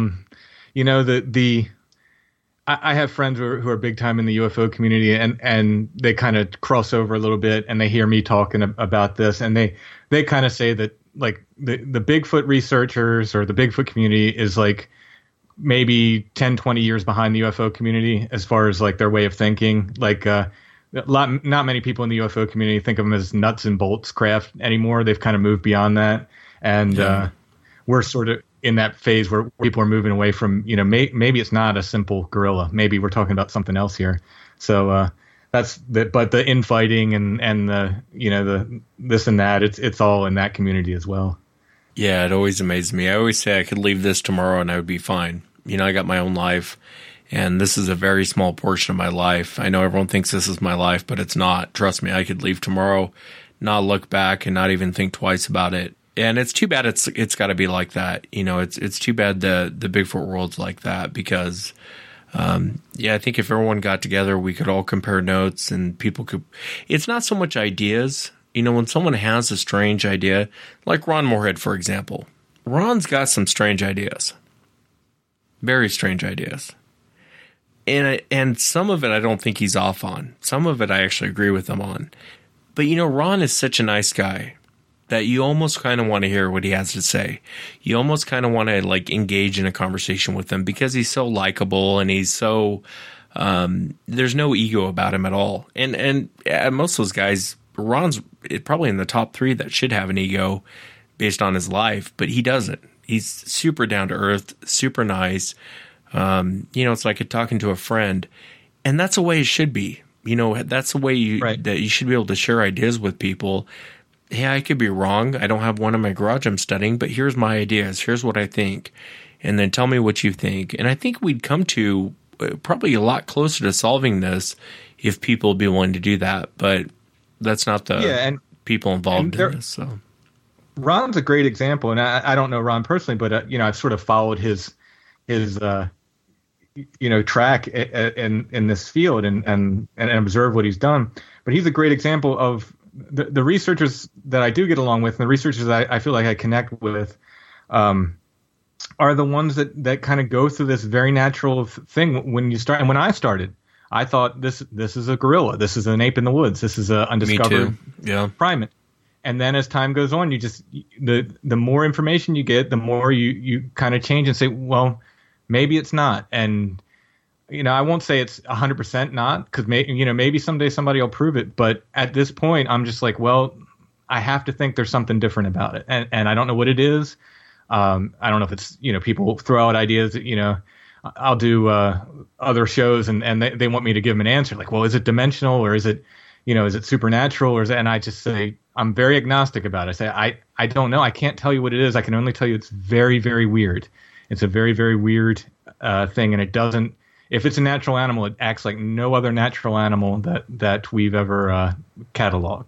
I have friends who are big time in the UFO community, and they kind of cross over a little bit, and they hear me talking about this, and they kind of say that, like, the Bigfoot researchers or the Bigfoot community is like maybe 10, 20 years behind the UFO community as far as like their way of thinking. Like not many people in the UFO community think of them as nuts and bolts craft anymore. They've kind of moved beyond that, and we're sort of in that phase where people are moving away from, maybe it's not a simple gorilla. Maybe we're talking about something else here. So that's but the infighting and the the this and that, it's all in that community as well. Yeah, it always amazes me. I always say I could leave this tomorrow and I would be fine. I got my own life, and this is a very small portion of my life. I know everyone thinks this is my life, but it's not. Trust me, I could leave tomorrow, not look back, and not even think twice about it. And it's too bad it's got to be like that. It's too bad the Bigfoot world's like that, because I think if everyone got together, we could all compare notes, and people could. It's not so much ideas. When someone has a strange idea, like Ron Moorhead, for example. Ron's got some strange ideas. Very strange ideas. And some of it I don't think he's off on. Some of it I actually agree with him on. But, Ron is such a nice guy that you almost kind of want to hear what he has to say. You almost kind of want to, like, engage in a conversation with him because he's so likable and he's so there's no ego about him at all. And most of those guys, Ron's probably in the top 3 that should have an ego based on his life, but he doesn't. He's super down to earth, super nice. It's like talking to a friend, and that's the way it should be. That's the way that you should be able to share ideas with people. Hey, I could be wrong. I don't have one in my garage I'm studying, but here's my ideas. Here's what I think. And then tell me what you think. And I think we'd come to probably a lot closer to solving this if people would be willing to do that. But that's not the people involved in this. So Ron's a great example, and I don't know Ron personally, but I've sort of followed his track in this field and observed what he's done. But he's a great example of the researchers that I do get along with, and the researchers that I feel like I connect with, are the ones that kind of go through this very natural thing when you start. And when I started, I thought this is a gorilla, this is an ape in the woods, this is an undiscovered primate. And then as time goes on, you just the more information you get, the more you kind of change and say, well, maybe it's not. And I won't say it's 100% not, because maybe someday somebody will prove it. But at this point, I'm just like, well, I have to think there's something different about it, and I don't know what it is. I don't know if it's people throw out ideas that I'll do other shows and they want me to give them an answer, like, well, is it dimensional, or is it is it supernatural, or is it? And I just say I'm very agnostic about it. I say I don't know. I can't tell you what it is. I can only tell you it's very, very weird. It's a very, very weird thing, and it doesn't. If it's a natural animal, it acts like no other natural animal that we've ever cataloged.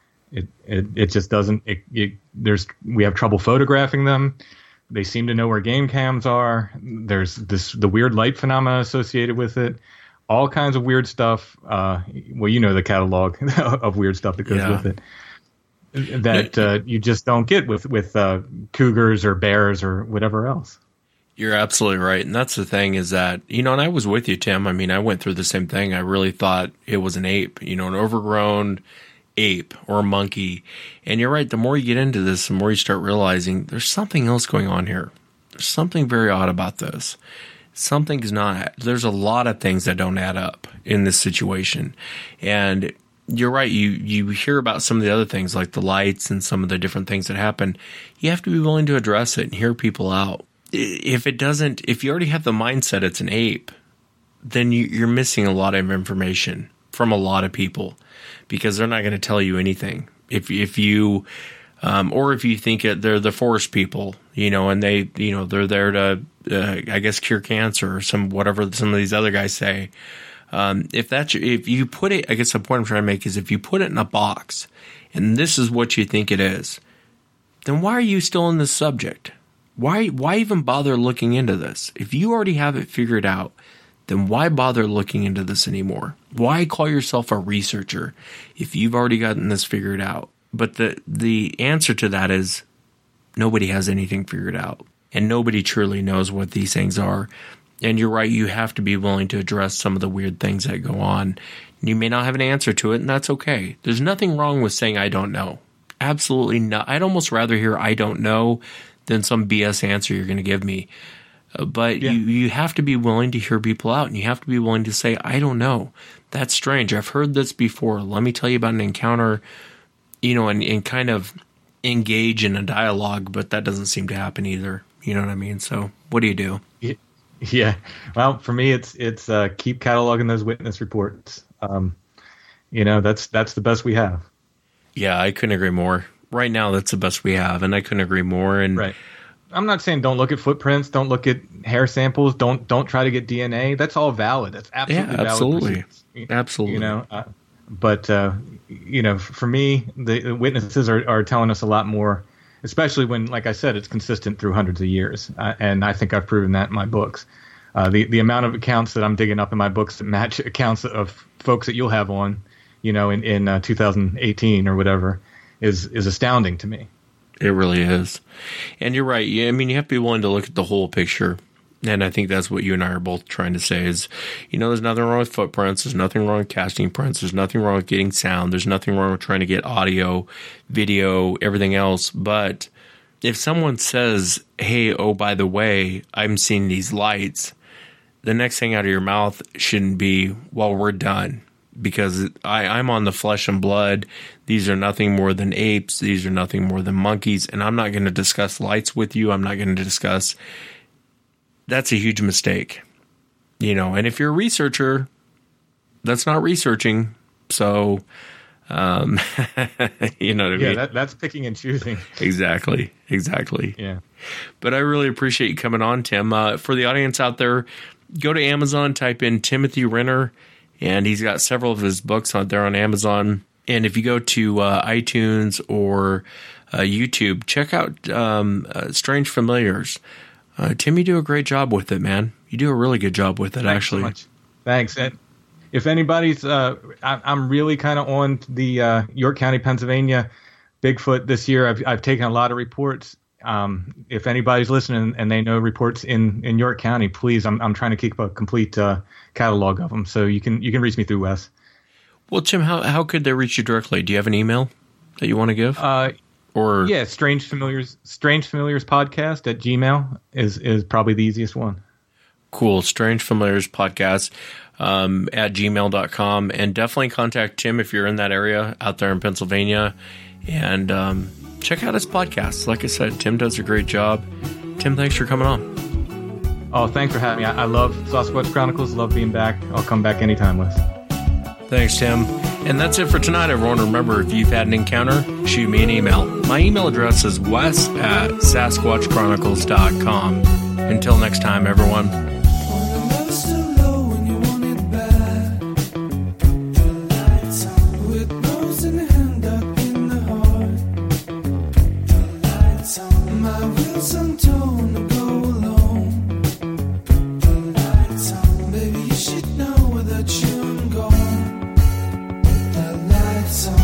It just doesn't. We have trouble photographing them. They seem to know where game cams are. There's the weird light phenomena associated with it. All kinds of weird stuff. Well, the catalog of weird stuff that goes with it. That you just don't get with cougars or bears or whatever else. You're absolutely right. And that's the thing is that, and I was with you, Tim. I mean, I went through the same thing. I really thought it was an ape, an overgrown ape or a monkey. And you're right. The more you get into this, the more you start realizing there's something else going on here. There's something very odd about this. Something's not. There's a lot of things that don't add up in this situation. And you're right. You hear about some of the other things like the lights and some of the different things that happen. You have to be willing to address it and hear people out. If you already have the mindset it's an ape, then you're missing a lot of information. from a lot of people because they're not going to tell you anything. If you or if you think they're the forest people, and they, they're there to, I guess, cure cancer or whatever some of these other guys say. If you put it, I guess the point I'm trying to make is if you put it in a box and this is what you think it is, then why are you still in this subject? Why even bother looking into this? If you already have it figured out, then why bother looking into this anymore? Why call yourself a researcher if you've already gotten this figured out? But the answer to that is nobody has anything figured out, and nobody truly knows what these things are. And you're right, you have to be willing to address some of the weird things that go on. You may not have an answer to it, and that's okay. There's nothing wrong with saying, I don't know. Absolutely not. I'd almost rather hear I don't know than some BS answer you're going to give me. But you have to be willing to hear people out, and you have to be willing to say, I don't know. That's strange. I've heard this before. Let me tell you about an encounter, and kind of engage in a dialogue, but that doesn't seem to happen either. You know what I mean? So what do you do? Yeah. Well, for me, it's keep cataloging those witness reports. That's the best we have. Yeah, I couldn't agree more. Right now, that's the best we have, and I couldn't agree more. And right. I'm not saying don't look at footprints, don't look at hair samples, don't try to get DNA. That's all valid. That's absolutely valid. Absolutely. But for me, the witnesses are telling us a lot more, especially when, like I said, it's consistent through hundreds of years. And I think I've proven that in my books. The amount of accounts that I'm digging up in my books that match accounts of folks that you'll have on, in 2018 or whatever, is astounding to me. It really is. And you're right. I mean, you have to be willing to look at the whole picture. And I think that's what you and I are both trying to say is, there's nothing wrong with footprints. There's nothing wrong with casting prints. There's nothing wrong with getting sound. There's nothing wrong with trying to get audio, video, everything else. But if someone says, hey, oh, by the way, I'm seeing these lights, the next thing out of your mouth shouldn't be, well, we're done. Because I'm on the flesh and blood. These are nothing more than apes. These are nothing more than monkeys. And I'm not going to discuss lights with you. I'm not going to discuss. That's a huge mistake. And if you're a researcher, that's not researching. So, you know what I mean? Yeah, that's picking and choosing. Exactly. Yeah. But I really appreciate you coming on, Tim. For the audience out there, go to Amazon, type in Timothy Renner. And he's got several of his books out there on Amazon. And if you go to iTunes or YouTube, check out Strange Familiars. Tim, you do a great job with it, man. You do a really good job with it, actually. Thanks so much. Thanks. And if anybody's, I'm really kind of on the York County, Pennsylvania Bigfoot this year. I've taken a lot of reports. If anybody's listening and they know reports in York County, please, I'm trying to keep a complete catalog of them. So you can reach me through Wes. Well, Tim, how could they reach you directly? Do you have an email that you want to give? Strange Familiars Podcast at Gmail is probably the easiest one. Cool. Strange Familiars Podcast at gmail.com. And definitely contact Tim if you're in that area out there in Pennsylvania. And check out his podcast. Like I said, Tim does a great job. Tim, thanks for coming on. Oh, thanks for having me. I love Sasquatch Chronicles. Love being back. I'll come back anytime, Wes. Thanks, Tim. And that's it for tonight, everyone. Remember, if you've had an encounter, shoot me an email. My email address is wes@sasquatchchronicles.com. Until next time, everyone. Baby, you should know that you're gone. The lights on.